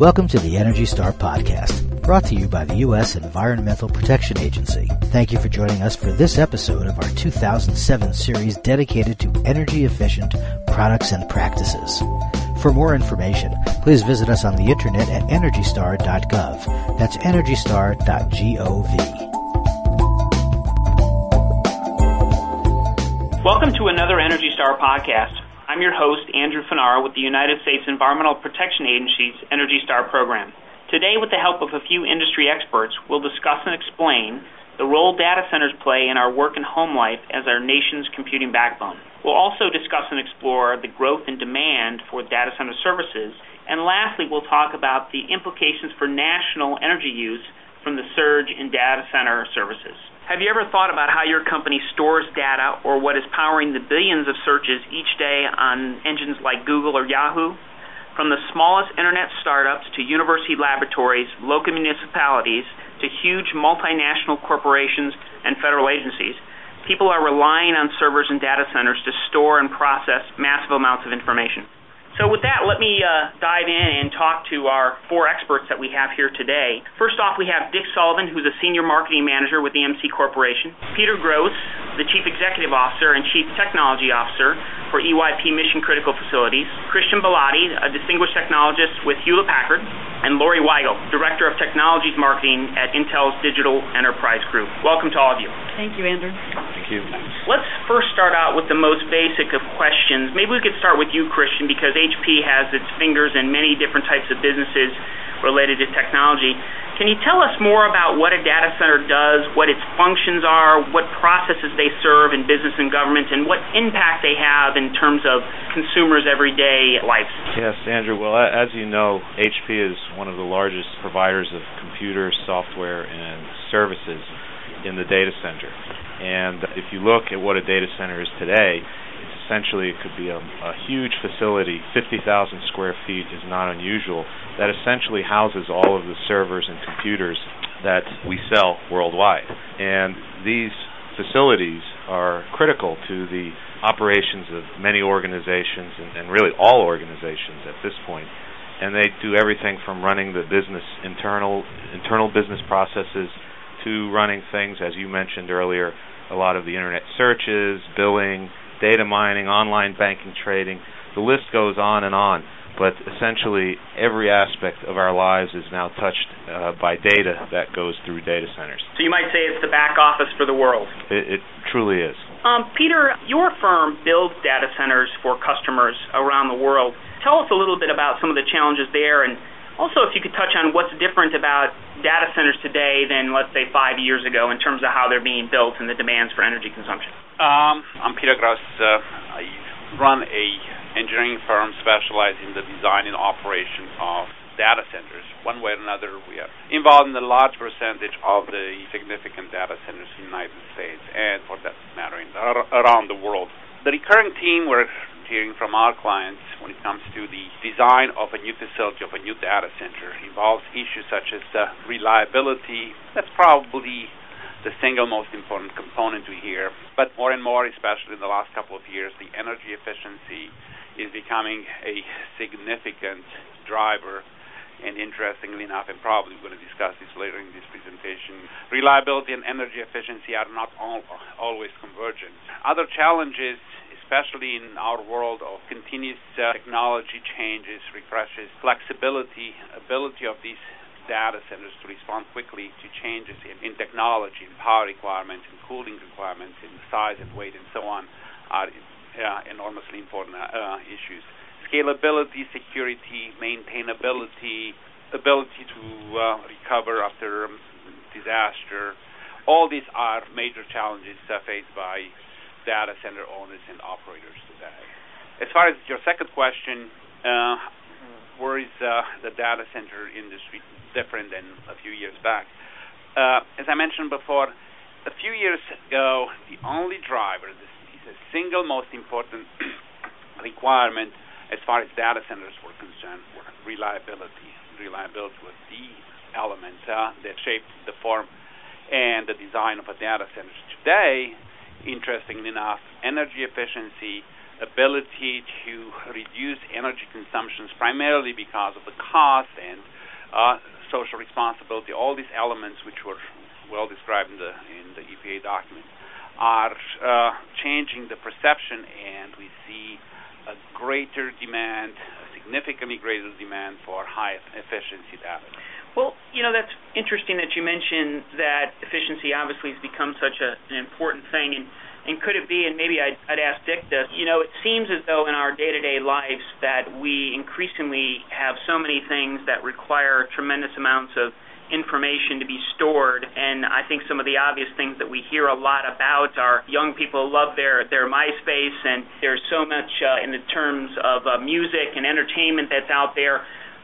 Welcome to the Energy Star Podcast, brought to you by the U.S. Environmental Protection Agency. Thank you for joining us for this episode of our 2007 series dedicated to energy-efficient products and practices. For more information, please visit us on the internet at EnergyStar.gov. That's EnergyStar.gov. Welcome to another Energy Star Podcast. I'm your host, Andrew Finara, with the United States Environmental Protection Agency's Energy Star program. Today, with the help of a few industry experts, we'll discuss and explain the role data centers play in our work and home life as our nation's computing backbone. We'll also discuss and explore the growth and demand for data center services. And lastly, we'll talk about the implications for national energy use from the surge in data center services. Have you ever thought about how your company stores data or what is powering the billions of searches each day on engines like Google or Yahoo? From the smallest internet startups to university laboratories, local municipalities, to huge multinational corporations and federal agencies, people are relying on servers and data centers to store and process massive amounts of information. So with that, let me dive in and talk to our four experts that we have here today. First off, we have Dick Sullivan, who's a Senior Marketing Manager with EMC Corporation. Peter Gross, the Chief Executive Officer and Chief Technology Officer for EYP Mission Critical Facilities. Christian Bellotti, a Distinguished Technologist with Hewlett-Packard. And Lori Weigel, Director of Technologies Marketing at Intel's Digital Enterprise Group. Welcome to all of you. Thank you, Andrew. Thank you. Let's first start out with the most basic of questions. Maybe we could start with you, Christian, because HP has its fingers in many different types of businesses related to technology. Can you tell us more about what a data center does, what its functions are, what processes they serve in business and government, and what impact they have in terms of consumers' everyday lives? Yes, Andrew. Well, as you know, HP is one of the largest providers of computer, software, and services in the data center. And if you look at what a data center is today, essentially it could be a huge facility, 50,000 square feet is not unusual, that essentially houses all of the servers and computers that we sell worldwide. And these facilities are critical to the operations of many organizations and really all organizations at this point. And they do everything from running the business internal business processes to running things, as you mentioned earlier, a lot of the internet searches, billing, data mining, online banking, trading. The list goes on and on. But essentially, every aspect of our lives is now touched by data that goes through data centers. So you might say it's the back office for the world. It truly is. Peter, your firm builds data centers for customers around the world. Tell us a little bit about some of the challenges there, and also if you could touch on what's different about data centers today than, let's say, 5 years ago in terms of how they're being built and the demands for energy consumption. I'm Peter Gross. I run a engineering firm specialized in the design and operation of data centers. One way or another, we are involved in a large percentage of the significant data centers in the United States and, for that matter, around the world. The recurring theme we're hearing from our clients when it comes to the design of a new facility, of a new data center, involves issues such as reliability. That's probably the single most important component we hear. But more and more, especially in the last couple of years, the energy efficiency is becoming a significant driver. And interestingly enough, and probably we're going to discuss this later in this presentation, reliability and energy efficiency are not always convergent. Other challenges, especially in our world of continuous technology changes, refreshes, flexibility, ability of these data centers to respond quickly to changes in technology, in power requirements, in cooling requirements, in size and weight, and so on, are enormously important issues. Scalability, security, maintainability, ability to recover after disaster, all these are major challenges faced by data center owners and operators today. As far as your second question, where is the data center industry different than a few years back? As I mentioned before, a few years ago, the only driver, the single most important requirement as far as data centers were concerned, were reliability. Reliability was the element that shaped the form and the design of a data center. Today, interestingly enough, energy efficiency, ability to reduce energy consumptions primarily because of the cost and social responsibility, all these elements which were well described in the EPA document, are changing the perception, and we see a greater demand, a significantly greater demand for high efficiency data. Well, that's interesting that you mentioned that efficiency obviously has become such an important thing, and could it be, and maybe I'd ask Dick this, it seems as though in our day-to-day lives that we increasingly have so many things that require tremendous amounts of information to be stored, and I think some of the obvious things that we hear a lot about are young people love their MySpace, and there's so much in the terms of music and entertainment that's out there.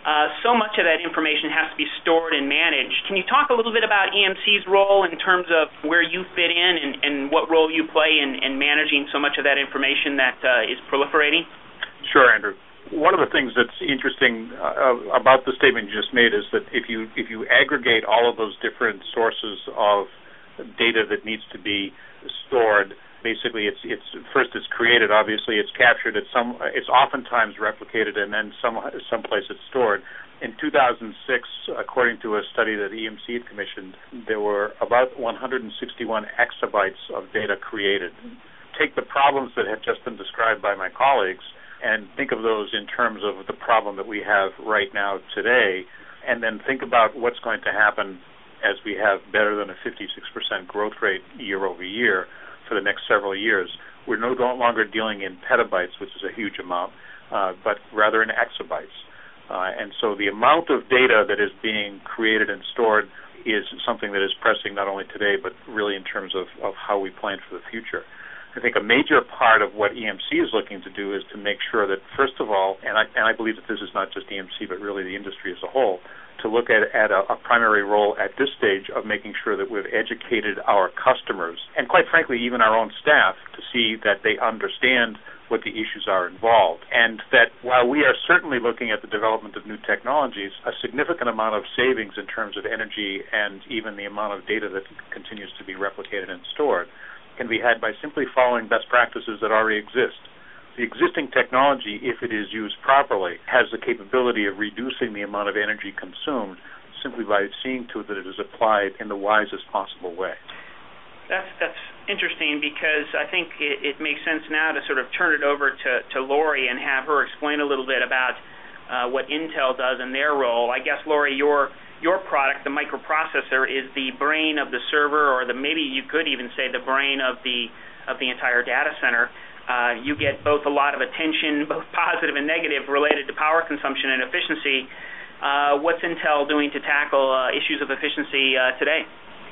So much of that information has to be stored and managed. Can you talk a little bit about EMC's role in terms of where you fit in and what role you play in managing so much of that information that is proliferating? Sure, Andrew. One of the things that's interesting about the statement you just made is that if you aggregate all of those different sources of data that needs to be stored, basically it's created, obviously it's captured, it's oftentimes replicated, and then someplace it's stored. In 2006, according to a study that EMC had commissioned, there were about 161 exabytes of data created. Take the problems that have just been described by my colleagues and think of those in terms of the problem that we have right now today, and then think about what's going to happen as we have better than a 56% growth rate year over year for the next several years. We're no longer dealing in petabytes, which is a huge amount, but rather in exabytes. And so the amount of data that is being created and stored is something that is pressing not only today, but really in terms of how we plan for the future. I think a major part of what EMC is looking to do is to make sure that, first of all, and I believe that this is not just EMC, but really the industry as a whole, to look at a primary role at this stage of making sure that we've educated our customers, and quite frankly, even our own staff, to see that they understand what the issues are involved. And that while we are certainly looking at the development of new technologies, a significant amount of savings in terms of energy and even the amount of data that continues to be replicated and stored can be had by simply following best practices that already exist. The existing technology, if it is used properly, has the capability of reducing the amount of energy consumed simply by seeing to it that it is applied in the wisest possible way. That's interesting, because I think it makes sense now to sort of turn it over to Lori and have her explain a little bit about what Intel does in their role. I guess, Lori, your product, the microprocessor, is the brain of the server, or maybe you could even say the brain of the entire data center. You get both a lot of attention, both positive and negative, related to power consumption and efficiency. What's Intel doing to tackle issues of efficiency today?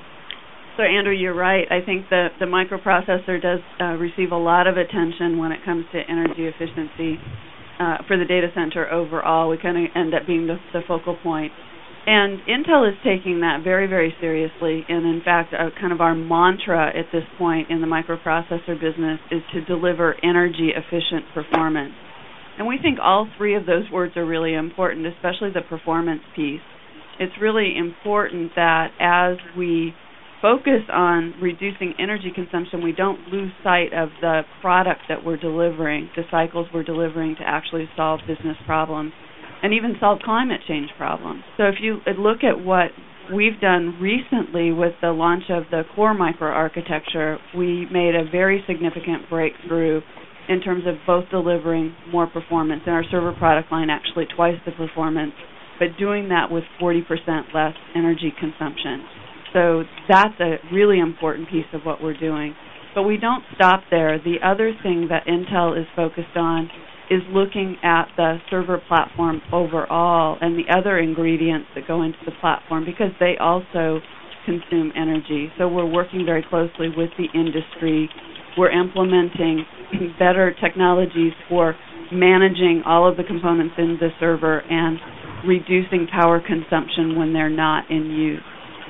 So, Andrew, you're right. I think the microprocessor does receive a lot of attention when it comes to energy efficiency for the data center overall. We kind of end up being the focal point. And Intel is taking that very, very seriously. And, in fact, kind of our mantra at this point in the microprocessor business is to deliver energy-efficient performance. And we think all three of those words are really important, especially the performance piece. It's really important that as we focus on reducing energy consumption, we don't lose sight of the product that we're delivering, the cycles we're delivering to actually solve business problems and even solve climate change problems. So if you look at what we've done recently with the launch of the Core microarchitecture, we made a very significant breakthrough in terms of both delivering more performance, in our server product line actually twice the performance, but doing that with 40% less energy consumption. So that's a really important piece of what we're doing. But we don't stop there. The other thing that Intel is focused on is looking at the server platform overall and the other ingredients that go into the platform, because they also consume energy. So we're working very closely with the industry. We're implementing better technologies for managing all of the components in the server and reducing power consumption when they're not in use.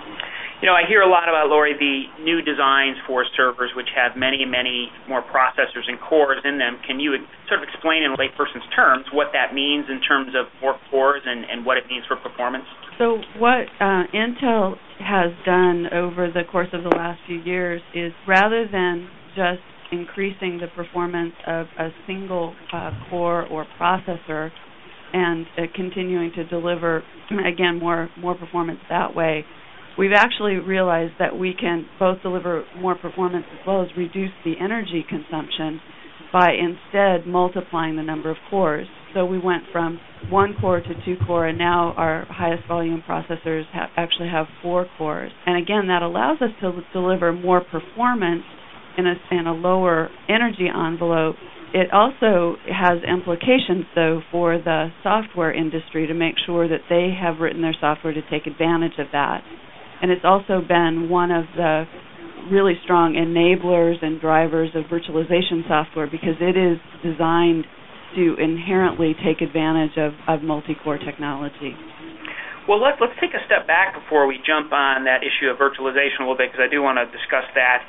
I hear a lot about, Lori, the new designs for servers, which have many, many more processors and cores in them. Can you sort of explain in layperson's terms what that means in terms of more cores and what it means for performance? So what Intel has done over the course of the last few years is, rather than just increasing the performance of a single core or processor and continuing to deliver, again, more performance that way. We've actually realized that we can both deliver more performance as well as reduce the energy consumption by instead multiplying the number of cores. So we went from 1 core to 2 core, and now our highest volume processors actually have 4 cores. And again, that allows us to deliver more performance in a lower energy envelope. It also has implications, though, for the software industry to make sure that they have written their software to take advantage of that. And it's also been one of the really strong enablers and drivers of virtualization software because it is designed to inherently take advantage of multi-core technology. Well, let's take a step back before we jump on that issue of virtualization a little bit, because I do want to discuss that,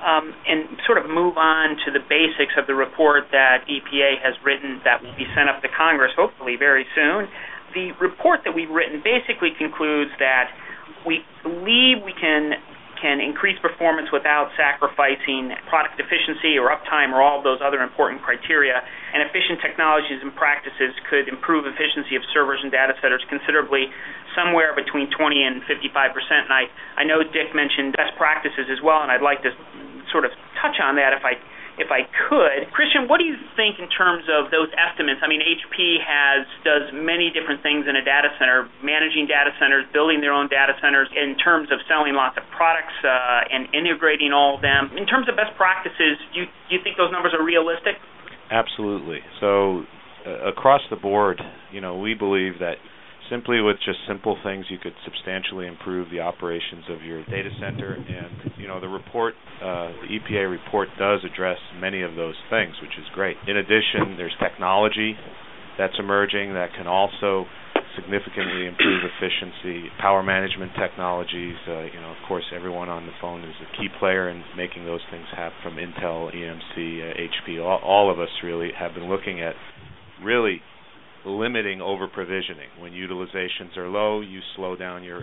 and sort of move on to the basics of the report that EPA has written that will be sent up to Congress hopefully very soon. The report that we've written basically concludes that we believe we can increase performance without sacrificing product efficiency or uptime or all of those other important criteria, and efficient technologies and practices could improve efficiency of servers and data centers considerably, somewhere between 20 and 55%. And I know Dick mentioned best practices as well, and I'd like to sort of touch on that if I could. Christian, what do you think in terms of those estimates? I mean, HP does many different things in a data center, managing data centers, building their own data centers, in terms of selling lots of products and integrating all of them. In terms of best practices, do you think those numbers are realistic? Absolutely. So across the board, we believe that simply with just simple things, you could substantially improve the operations of your data center. And, the report, the EPA report does address many of those things, which is great. In addition, there's technology that's emerging that can also significantly improve efficiency, power management technologies. Of course, everyone on the phone is a key player in making those things happen, from Intel, EMC, HP. All of us really have been looking at really limiting over-provisioning. When utilizations are low, you slow down you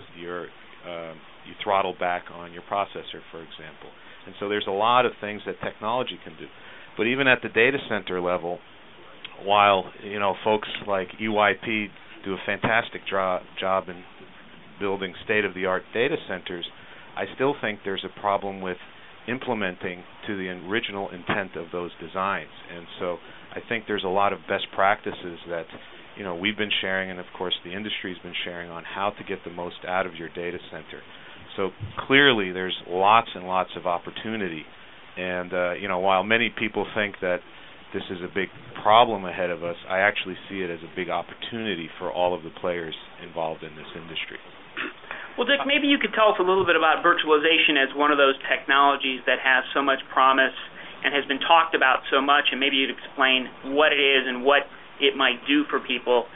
throttle back on your processor, for example. And so there's a lot of things that technology can do. But even at the data center level, while folks like EYP do a fantastic job in building state-of-the-art data centers, I still think there's a problem with implementing to the original intent of those designs. And so I think there's a lot of best practices that we've been sharing, and of course the industry's been sharing, on how to get the most out of your data center. So clearly there's lots and lots of opportunity. And while many people think that this is a big problem ahead of us, I actually see it as a big opportunity for all of the players involved in this industry. Well, Dick, maybe you could tell us a little bit about virtualization as one of those technologies that has so much promise and has been talked about so much, and maybe you'd explain what it is and what it might do for people.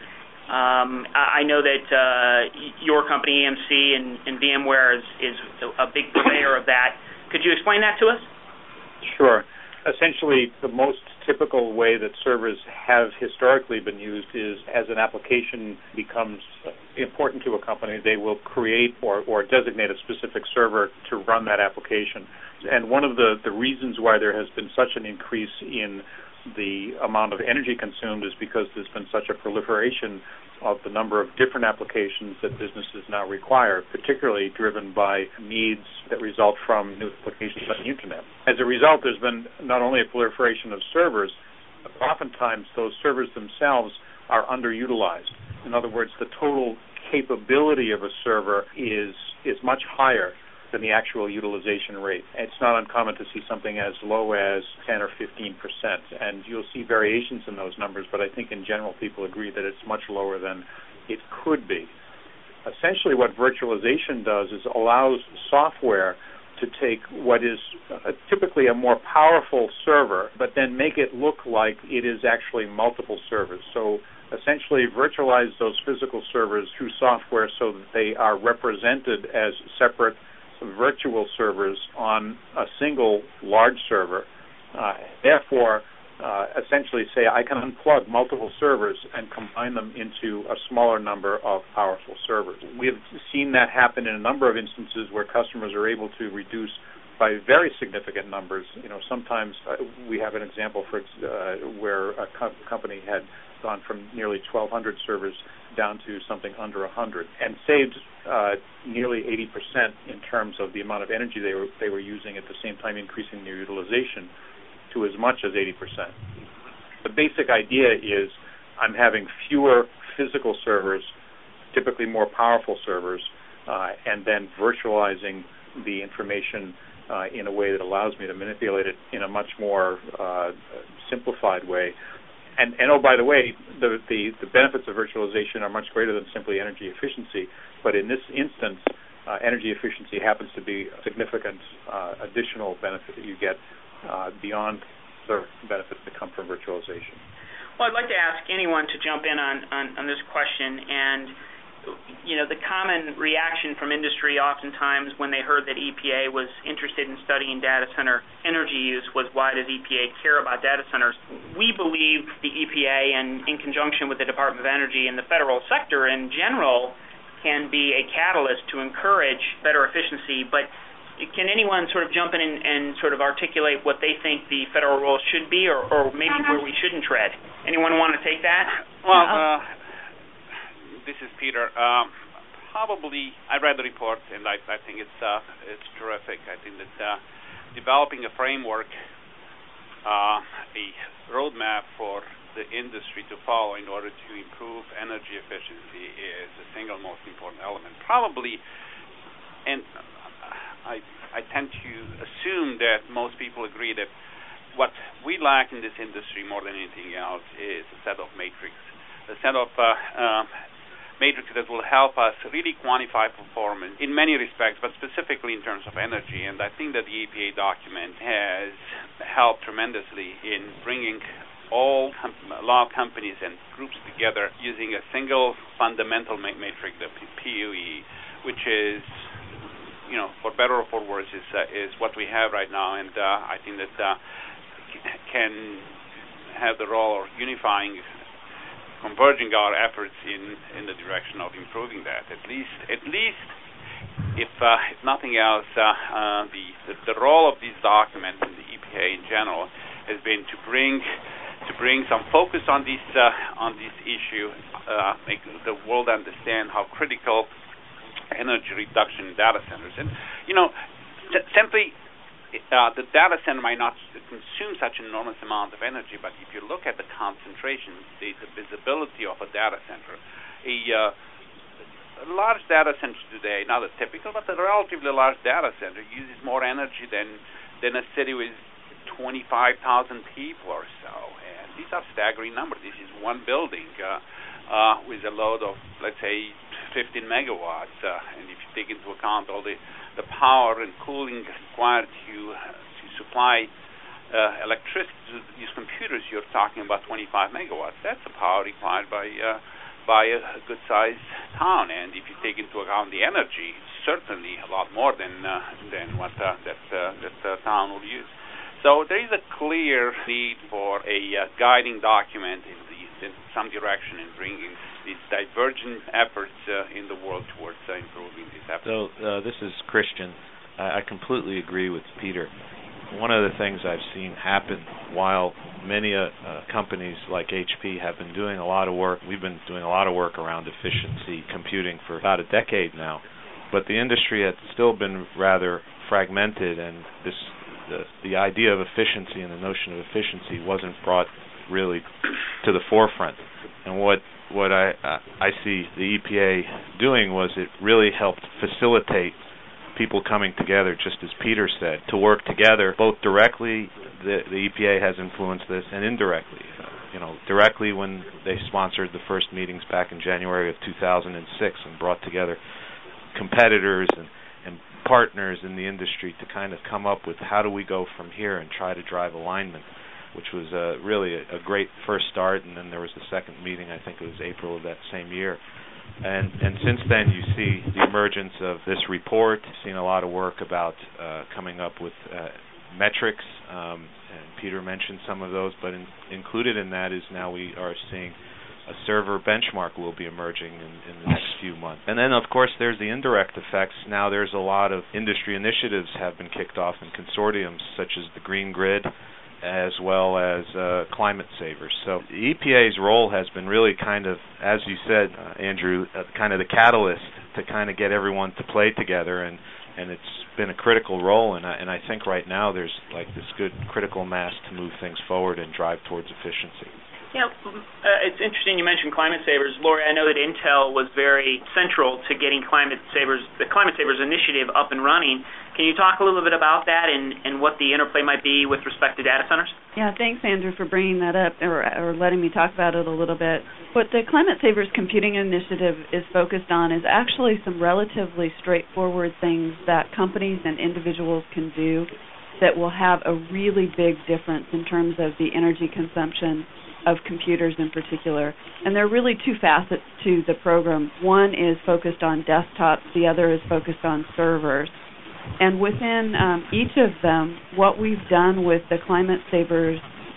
I know that your company, EMC, and VMware is a big purveyor of that. Could you explain that to us? Sure. Essentially, the most typical way that servers have historically been used is as an application becomes important to a company, they will create or designate a specific server to run that application. And one of the reasons why there has been such an increase in the amount of energy consumed is because there's been such a proliferation of the number of different applications that businesses now require, particularly driven by needs that result from new applications on the Internet. As a result, there's been not only a proliferation of servers, but oftentimes those servers themselves are underutilized. In other words, the total capability of a server is much higher than the actual utilization rate. It's not uncommon to see something as low as 10 or 15%, and you'll see variations in those numbers, but I think in general people agree that it's much lower than it could be. Essentially what virtualization does is allows software to take what is typically a more powerful server, but then make it look like it is actually multiple servers. So essentially virtualize those physical servers through software so that they are represented as separate virtual servers on a single large server. Therefore, essentially say I can unplug multiple servers and combine them into a smaller number of powerful servers. We've seen that happen in a number of instances where customers are able to reduce by very significant numbers. Sometimes we have an example where a company had gone from nearly 1,200 servers down to something under 100 and saved nearly 80% in terms of the amount of energy they were using, at the same time increasing their utilization to as much as 80%. The basic idea is I'm having fewer physical servers, typically more powerful servers, and then virtualizing the information in a way that allows me to manipulate it in a much more simplified way. And oh, by the way, the benefits of virtualization are much greater than simply energy efficiency. But in this instance, energy efficiency happens to be a significant additional benefit that you get beyond the benefits that come from virtualization. Well, I'd like to ask anyone to jump in on this question. And the common reaction from industry oftentimes when they heard that EPA was interested in studying data center energy use was, why does EPA care about data centers? We believe the EPA, and in conjunction with the Department of Energy and the federal sector in general, can be a catalyst to encourage better efficiency. But can anyone sort of jump in and sort of articulate what they think the federal role should be, or maybe where we shouldn't tread? Anyone want to take that? Well, this is Peter. Probably, I read the report, and I think it's terrific. I think that developing a framework, a roadmap for the industry to follow in order to improve energy efficiency is the single most important element. Probably, and I tend to assume that most people agree that what we lack in this industry more than anything else is a set of matrix that will help us really quantify performance in many respects, but specifically in terms of energy. And I think that the EPA document has helped tremendously in bringing a lot of companies and groups together using a single fundamental matrix, the PUE, which is, for better or for worse, is what we have right now. And I think that can have the role of unifying, converging our efforts in the direction of improving that. At least, if nothing else, the role of these documents and the EPA in general has been to bring some focus on this issue, make the world understand how critical energy reduction in data centers. And simply the data center might not consume such an enormous amount of energy, but if you look at the concentration, the visibility of a data center, a large data center today, not a typical, but a relatively large data center, uses more energy than a city with 25,000 people or so. And these are staggering numbers. This is one building with a load of, let's say, 15 megawatts. And if you take into account all the power and cooling required to supply electricity to these computers, you're talking about 25 megawatts. That's the power required by a good-sized town. And if you take into account the energy, certainly a lot more than what that town will use. So there is a clear need for a guiding document in some direction in bringing these divergent efforts in the world towards improving these efforts. So this is Christian. I completely agree with Peter. One of the things I've seen happen while many companies like HP have been doing a lot of work, we've been doing a lot of work around efficiency computing for about a decade now, but the industry has still been rather fragmented, and the idea of efficiency and the notion of efficiency wasn't brought really to the forefront. And what I see the EPA doing was it really helped facilitate people coming together, just as Peter said, to work together, both directly, the EPA has influenced this, and indirectly. Directly when they sponsored the first meetings back in January of 2006 and brought together competitors and partners in the industry to kind of come up with how do we go from here and try to drive alignment, which was really a great first start. And then there was the second meeting, I think it was April of that same year. And since then, you see the emergence of this report. You've seen a lot of work about coming up with metrics, and Peter mentioned some of those, but included in that is now we are seeing server benchmark will be emerging in the next few months. And then, of course, there's the indirect effects. Now there's a lot of industry initiatives have been kicked off in consortiums such as the Green Grid, as well as Climate Savers. So the EPA's role has been really kind of, as you said, Andrew, kind of the catalyst to kind of get everyone to play together, and it's been a critical role, and I think right now there's like this good critical mass to move things forward and drive towards efficiency. Yeah, it's interesting you mentioned Climate Savers. Lori, I know that Intel was very central to getting the Climate Savers initiative up and running. Can you talk a little bit about that and what the interplay might be with respect to data centers? Yeah, thanks, Andrew, for bringing that up or letting me talk about it a little bit. What the Climate Savers Computing Initiative is focused on is actually some relatively straightforward things that companies and individuals can do that will have a really big difference in terms of the energy consumption of computers in particular. And there are really two facets to the program. One is focused on desktops, the other is focused on servers. And within each of them, what we've done with the Climate Savers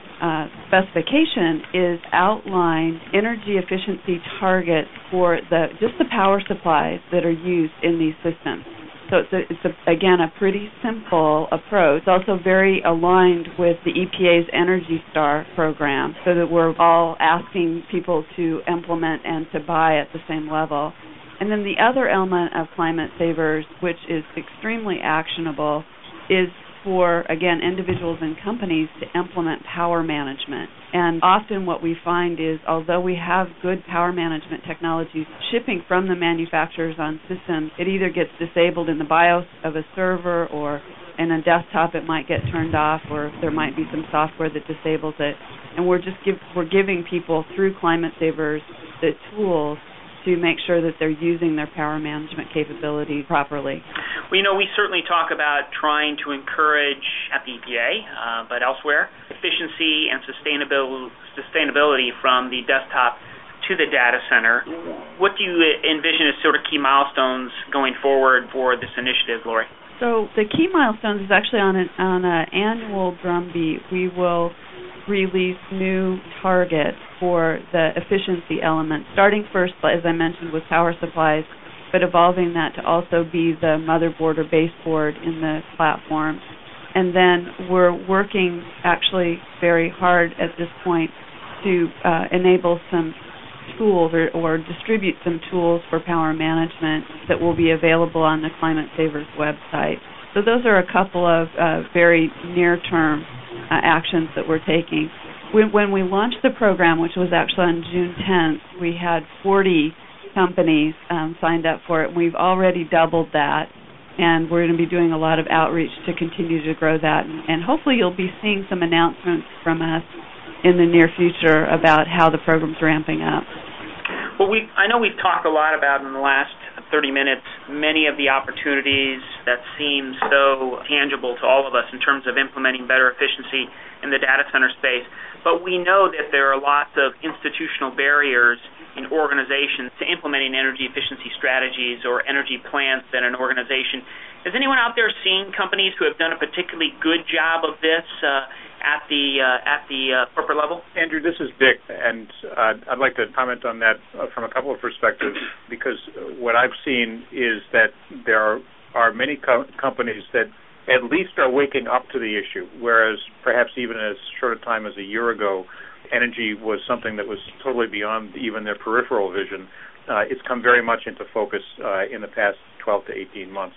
specification is outline energy efficiency targets for just the power supplies that are used in these systems. So it's again, a pretty simple approach. It's also very aligned with the EPA's Energy Star program, so that we're all asking people to implement and to buy at the same level. And then the other element of Climate Savers, which is extremely actionable, is for, again, individuals and companies to implement power management. And often what we find is, although we have good power management technologies shipping from the manufacturers on systems, it either gets disabled in the BIOS of a server, or in a desktop it might get turned off, or there might be some software that disables it. And we're giving people through Climate Savers the tools to make sure that they're using their power management capability properly. Well, we certainly talk about trying to encourage at the EPA, but elsewhere, efficiency and sustainability from the desktop to the data center. What do you envision as sort of key milestones going forward for this initiative, Lori? So the key milestones is actually on an annual drumbeat. We will release new targets for the efficiency element, starting first, as I mentioned, with power supplies, but evolving that to also be the motherboard or baseboard in the platform. And then we're working actually very hard at this point to enable some tools or distribute some tools for power management that will be available on the Climate Savers website. So those are a couple of very near-term actions that we're taking. When we launched the program, which was actually on June 10th, we had 40 companies signed up for it. We've already doubled that, and we're going to be doing a lot of outreach to continue to grow that. And hopefully you'll be seeing some announcements from us in the near future about how the program's ramping up. Well, I know we've talked a lot about in the last 30 minutes many of the opportunities that seem so tangible to all of us in terms of implementing better efficiency in the data center space. But we know that there are lots of institutional barriers in organizations to implementing energy efficiency strategies or energy plans in an organization. Is anyone out there seeing companies who have done a particularly good job of this at the corporate level? Andrew, this is Dick, and I'd like to comment on that from a couple of perspectives, because what I've seen is that there are many companies that at least are waking up to the issue, whereas perhaps even as short a time as a year ago, energy was something that was totally beyond even their peripheral vision. It's come very much into focus in the past 12 to 18 months.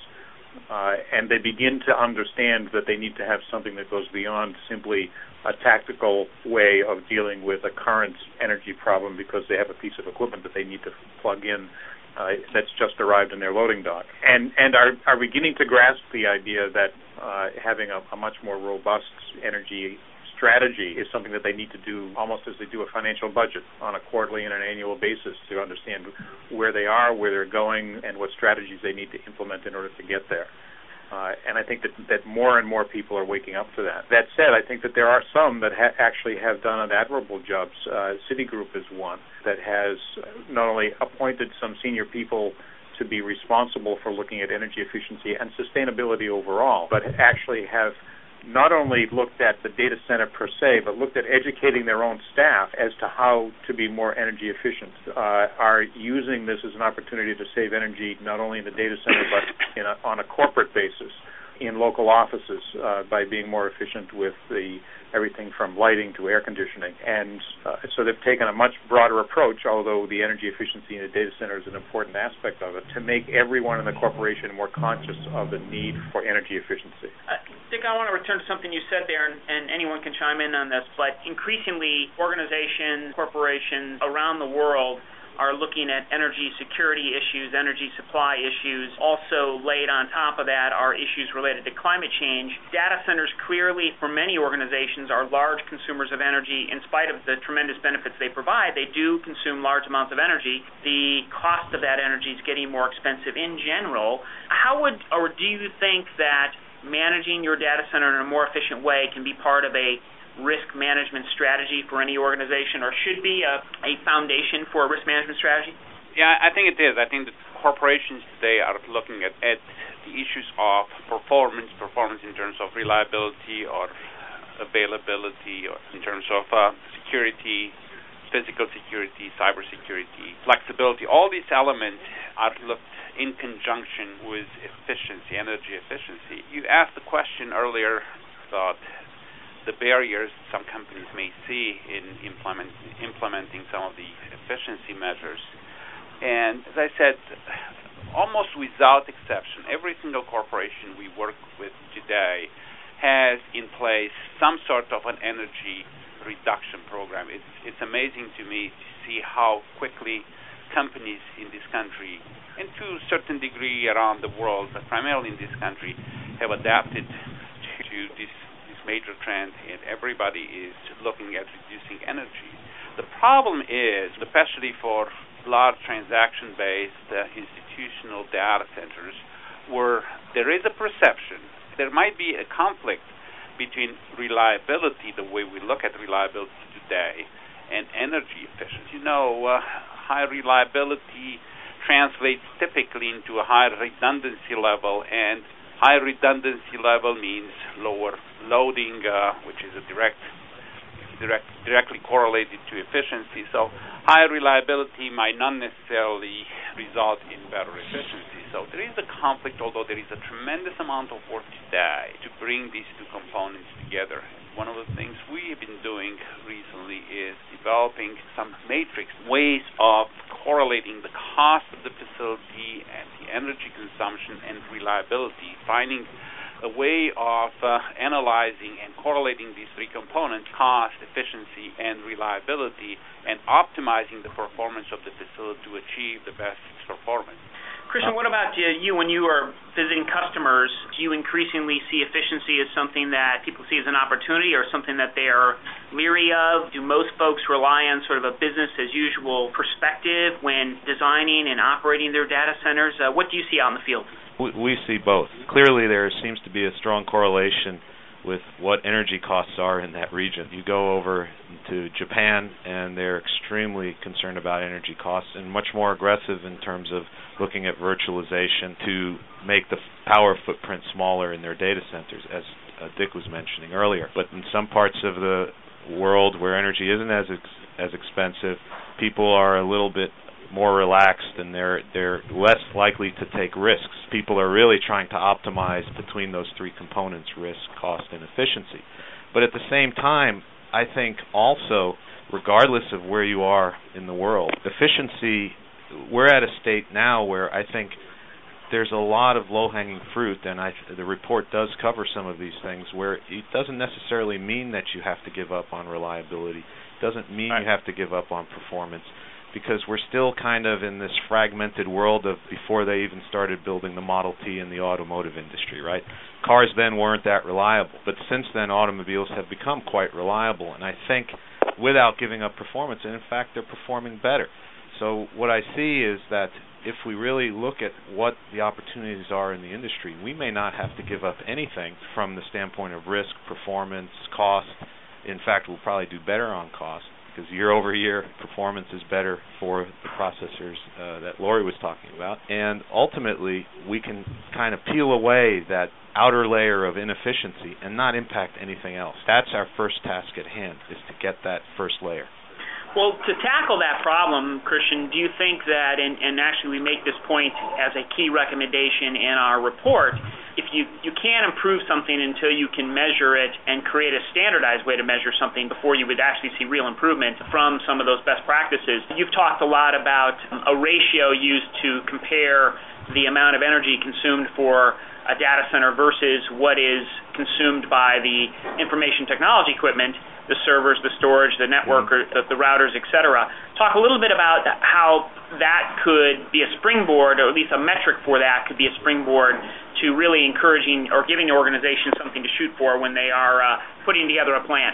And they begin to understand that they need to have something that goes beyond simply a tactical way of dealing with a current energy problem because they have a piece of equipment that they need to plug in that's just arrived in their loading dock. And are beginning to grasp the idea that having a much more robust energy strategy is something that they need to do almost as they do a financial budget on a quarterly and an annual basis to understand where they are, where they're going, and what strategies they need to implement in order to get there. And I think that more and more people are waking up to that. That said, I think that there are some that actually have done an admirable job. Citigroup is one that has not only appointed some senior people to be responsible for looking at energy efficiency and sustainability overall, but actually have not only looked at the data center per se, but looked at educating their own staff as to how to be more energy efficient, are using this as an opportunity to save energy not only in the data center but on a corporate basis in local offices by being more efficient with everything from lighting to air conditioning. And so they've taken a much broader approach, although the energy efficiency in a data center is an important aspect of it, to make everyone in the corporation more conscious of the need for energy efficiency. Dick, I want to return to something you said there, and anyone can chime in on this, but increasingly organizations, corporations around the world are looking at energy security issues, energy supply issues. Also laid on top of that are issues related to climate change. Data centers clearly, for many organizations, are large consumers of energy. In spite of the tremendous benefits they provide, they do consume large amounts of energy. The cost of that energy is getting more expensive in general. Do you think that managing your data center in a more efficient way can be part of a risk management strategy for any organization, or should be a foundation for a risk management strategy? Yeah, I think it is. I think that corporations today are looking at the issues of performance in terms of reliability or availability, or in terms of security, physical security, cybersecurity, flexibility. All these elements are looked in conjunction with efficiency, energy efficiency. You asked the question earlier about the barriers some companies may see in implementing some of the efficiency measures. And as I said, almost without exception, every single corporation we work with today has in place some sort of an energy reduction program. It's amazing to me to see how quickly companies in this country, and to a certain degree around the world, but primarily in this country, have adapted to this major trend, and everybody is looking at reducing energy. The problem is, especially for large transaction-based institutional data centers, where there is a perception, there might be a conflict between reliability, the way we look at reliability today, and energy efficiency. High reliability translates typically into a high redundancy level, and high redundancy level means lower loading, which is directly correlated to efficiency. So high reliability might not necessarily result in better efficiency. So there is a conflict, although there is a tremendous amount of work today to bring these two components together. One of the things we have been doing recently is developing some matrix ways of correlating the cost of the facility and the energy consumption and reliability, finding a way of analyzing and correlating these three components, cost, efficiency, and reliability, and optimizing the performance of the facility to achieve the best performance. Christian, what about you when you are visiting customers? Do you increasingly see efficiency as something that people see as an opportunity or something that they are leery of? Do most folks rely on sort of a business-as-usual perspective when designing and operating their data centers? What do you see out in the field? We see both. Clearly, there seems to be a strong correlation with what energy costs are in that region. You go over to Japan, and they're extremely concerned about energy costs and much more aggressive in terms of looking at virtualization to make the power footprint smaller in their data centers, as Dick was mentioning earlier. But in some parts of the world where energy isn't as expensive, people are a little bit more relaxed, and they're less likely to take risks. People are really trying to optimize between those three components, risk, cost, and efficiency. But at the same time, I think also, regardless of where you are in the world, efficiency, we're at a state now where I think there's a lot of low-hanging fruit, and the report does cover some of these things, where it doesn't necessarily mean that you have to give up on reliability. It doesn't mean you have to give up on performance, because we're still kind of in this fragmented world of before they even started building the Model T in the automotive industry, right? Cars then weren't that reliable, but since then automobiles have become quite reliable, and I think without giving up performance, and in fact they're performing better. So what I see is that if we really look at what the opportunities are in the industry, we may not have to give up anything from the standpoint of risk, performance, cost. In fact, we'll probably do better on cost. because year over year performance is better for the processors that Lori was talking about. And ultimately, we can kind of peel away that outer layer of inefficiency and not impact anything else. That's our first task at hand, is to get that first layer. Well, to tackle that problem, Christian, do you think that, and actually we make this point as a key recommendation in our report, if you can't improve something until you can measure it and create a standardized way to measure something before you would actually see real improvement from some of those best practices. You've talked a lot about a ratio used to compare the amount of energy consumed for a data center versus what is consumed by the information technology equipment, the servers, the storage, the network, or the routers, etc. Talk a little bit about how that could be a springboard, or at least a metric for that could be a springboard to really encouraging or giving the organization something to shoot for when they are putting together a plan.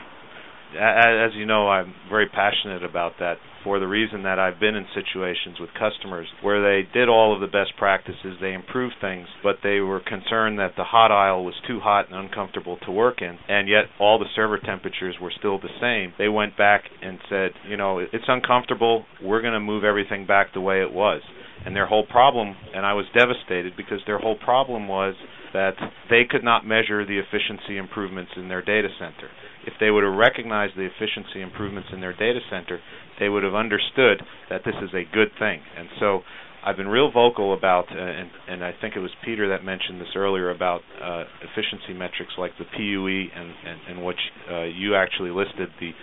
As you know, I'm very passionate about that for the reason that I've been in situations with customers where they did all of the best practices, they improved things, but they were concerned that the hot aisle was too hot and uncomfortable to work in, and yet all the server temperatures were still the same. They went back and said, it's uncomfortable, we're going to move everything back the way it was. And their whole problem, and I was devastated because their whole problem was that they could not measure the efficiency improvements in their data center. If they would have recognized the efficiency improvements in their data center, they would have understood that this is a good thing. And so I've been real vocal about, and I think it was Peter that mentioned this earlier, about efficiency metrics like the PUE and what you actually listed, the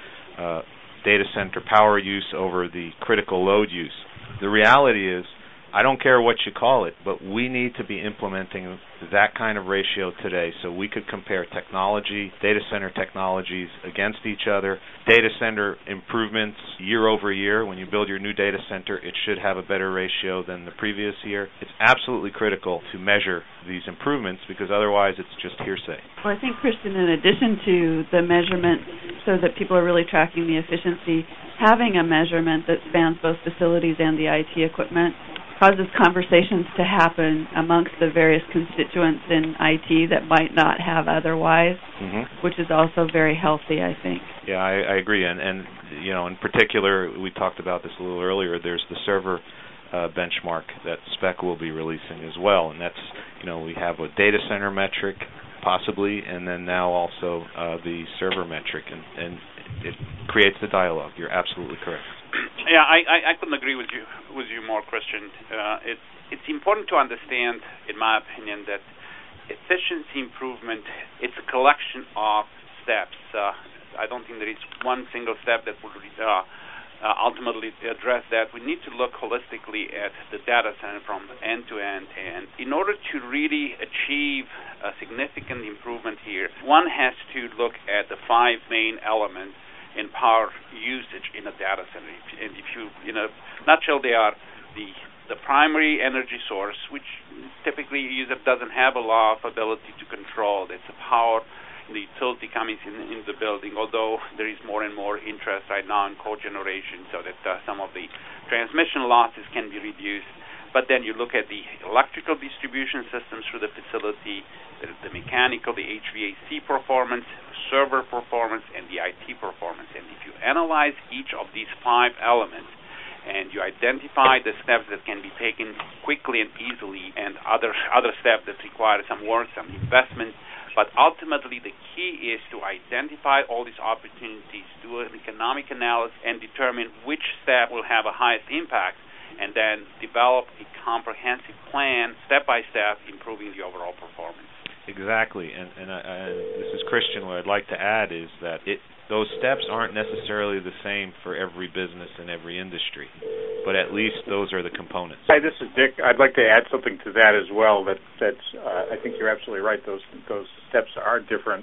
data center power use over the critical load use. The reality is, I don't care what you call it, but we need to be implementing that kind of ratio today so we could compare technology, data center technologies against each other. Data center improvements year over year. When you build your new data center, it should have a better ratio than the previous year. It's absolutely critical to measure these improvements because otherwise it's just hearsay. Well, I think, Christian, in addition to the measurement so that people are really tracking the efficiency, having a measurement that spans both facilities and the IT equipment causes conversations to happen amongst the various constituents in IT that might not have otherwise, which is also very healthy, I think. Yeah, I agree. And in particular, we talked about this a little earlier, there's the server benchmark that SPEC will be releasing as well. And that's, we have a data center metric, possibly, and then now also the server metric. And it creates the dialogue. You're absolutely correct. Yeah, I couldn't agree with you more, Christian. It's important to understand, in my opinion, that efficiency improvement, it's a collection of steps. I don't think there is one single step that would ultimately address that. We need to look holistically at the data center from end to end. And in order to really achieve a significant improvement here, one has to look at the 5 main elements in power usage in a data center. And if you, in a nutshell, they are the primary energy source, which typically a user doesn't have a lot of ability to control. It's the power, the utility coming in the building, although there is more and more interest right now in cogeneration so that some of the transmission losses can be reduced. But then you look at the electrical distribution systems through the facility, the mechanical, the HVAC performance, server performance, and the IT performance. And if you analyze each of these 5 elements and you identify the steps that can be taken quickly and easily and other steps that require some work, some investment, but ultimately the key is to identify all these opportunities, do an economic analysis, and determine which step will have a highest impact, and then develop a comprehensive plan, step by step, improving the overall performance. Exactly, and this is Christian. What I'd like to add is that those steps aren't necessarily the same for every business and every industry, but at least those are the components. Hi, this is Dick. I'd like to add something to that as well. I think you're absolutely right. Those steps are different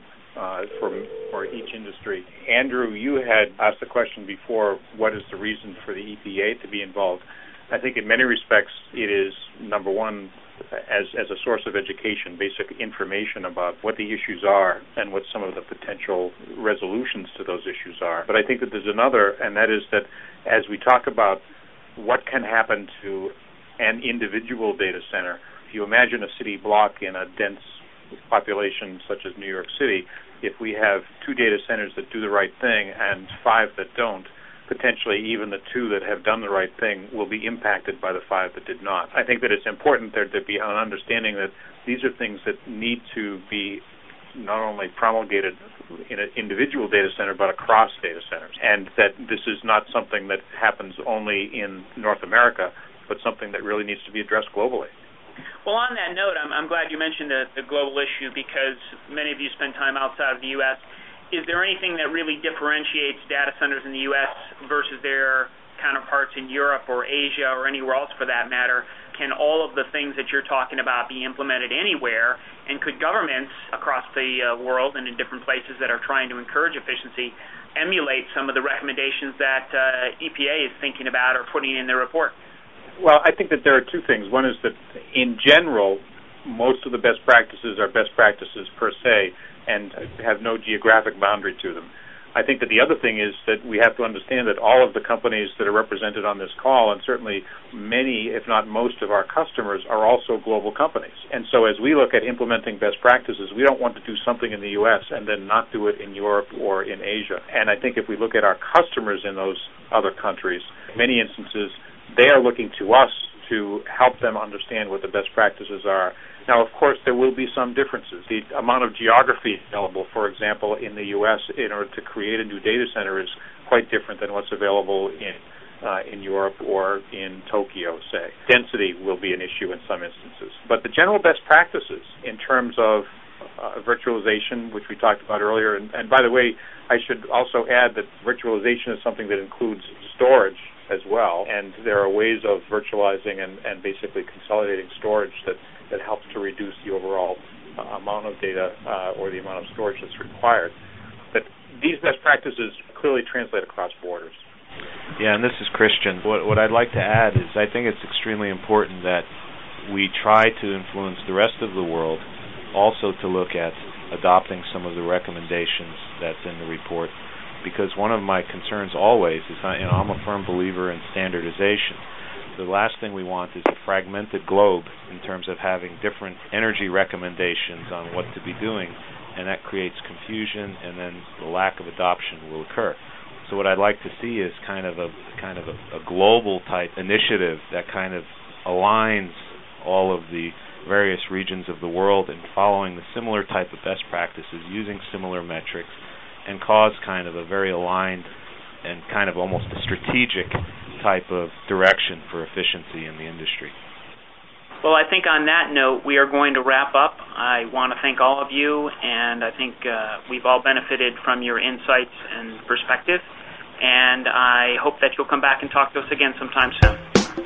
for each industry. Andrew, you had asked the question before, what is the reason for the EPA to be involved? I think in many respects it is, number one, as a source of education, basic information about what the issues are and what some of the potential resolutions to those issues are. But I think that there's another, and that is that as we talk about what can happen to an individual data center, if you imagine a city block in a dense population such as New York City, if we have 2 data centers that do the right thing and 5 that don't, potentially even the 2 that have done the right thing will be impacted by the 5 that did not. I think that it's important there to be an understanding that these are things that need to be not only promulgated in an individual data center, but across data centers, and that this is not something that happens only in North America, but something that really needs to be addressed globally. Well, on that note, I'm glad you mentioned the global issue, because many of you spend time outside of the U.S. Is there anything that really differentiates data centers in the U.S. versus their counterparts in Europe or Asia or anywhere else for that matter? Can all of the things that you're talking about be implemented anywhere? And could governments across the world and in different places that are trying to encourage efficiency emulate some of the recommendations that EPA is thinking about or putting in their report? Well, I think that there are 2 things. One is that, in general, most of the best practices are best practices per se and have no geographic boundary to them. I think that the other thing is that we have to understand that all of the companies that are represented on this call, and certainly many, if not most, of our customers are also global companies. And so as we look at implementing best practices, we don't want to do something in the U.S. and then not do it in Europe or in Asia. And I think if we look at our customers in those other countries, in many instances, they are looking to us to help them understand what the best practices are. Now, of course, there will be some differences. The amount of geography available, for example, in the U.S. in order to create a new data center is quite different than what's available in Europe or in Tokyo, say. Density will be an issue in some instances. But the general best practices in terms of virtualization, which we talked about earlier, and by the way, I should also add that virtualization is something that includes storage as well, and there are ways of virtualizing and basically consolidating storage that helps to reduce the overall amount of data or the amount of storage that's required. But these best practices clearly translate across borders. Yeah, and this is Christian. What I'd like to add is I think it's extremely important that we try to influence the rest of the world also to look at adopting some of the recommendations that's in the report, because one of my concerns always is I'm a firm believer in standardization. The last thing we want is a fragmented globe in terms of having different energy recommendations on what to be doing, and that creates confusion, and then the lack of adoption will occur. So what I'd like to see is kind of a global type initiative that kind of aligns all of the various regions of the world and following the similar type of best practices, using similar metrics, and cause kind of a very aligned and kind of almost a strategic type of direction for efficiency in the industry. Well, I think on that note, we are going to wrap up. I want to thank all of you, and I think we've all benefited from your insights and perspective, and I hope that you'll come back and talk to us again sometime soon.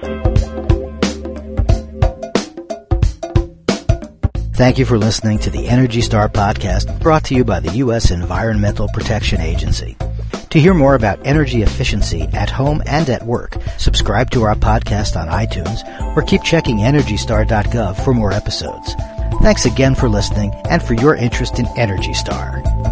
Thank you for listening to the Energy Star podcast, brought to you by the U.S. Environmental Protection Agency. To hear more about energy efficiency at home and at work, subscribe to our podcast on iTunes or keep checking EnergyStar.gov for more episodes. Thanks again for listening and for your interest in Energy Star.